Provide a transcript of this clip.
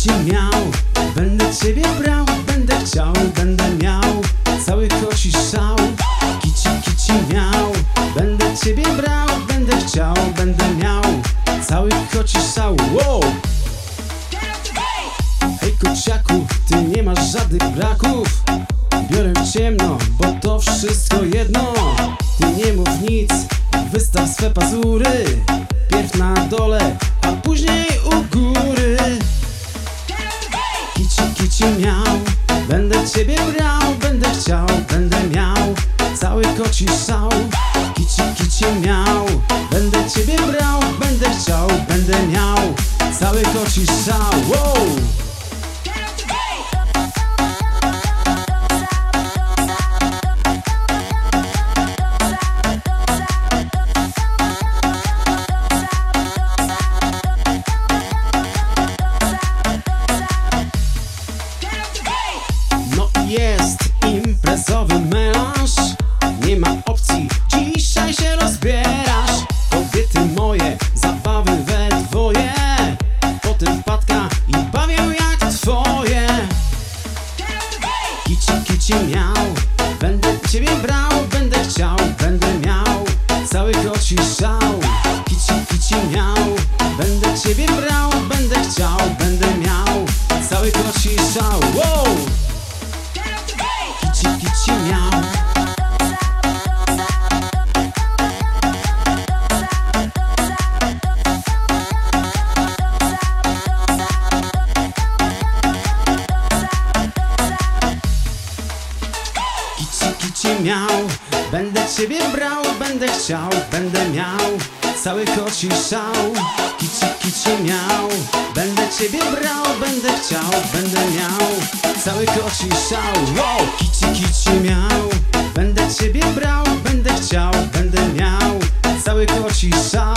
kici miał, będę ciebie brał, będę chciał, będę miał cały koci szał. Kici miał, będę ciebie brał, będę chciał, będę miał cały koci szał. Wow! Hej kociaku, ty nie masz żadnych braków. Biorę ciemno, bo to wszystko jedno. Ty nie mów nic, wystaw swe pazury. Pierw na dole, a później u góry. Kici miał, będę ciebie brał, będę chciał, będę miał cały koci szał. Kici miał, będę ciebie brał, będę chciał, będę miał cały koci szał. Wow! No jest imprezowy melanż, nie ma opcji, dzisiaj się rozbierasz. Kobiety moje, zabawy we dwoje, potem wpadka i bawię jak twoje. Kici miał, będę ciebie brał, będę chciał, będę miał cały koci szał. Kici miał, będę ciebie brał, będę chciał, będę miał cały koci szał. Wow! Kici miał. Kici miał, będę ciebie brał, będę chciał, będę miał cały koci szał. Kici miał, będę ciebie brał, będę chciał, będę miał cały koci szał. Wow! Kici miał, będę ciebie brał, będę chciał, będę miał cały koci szał.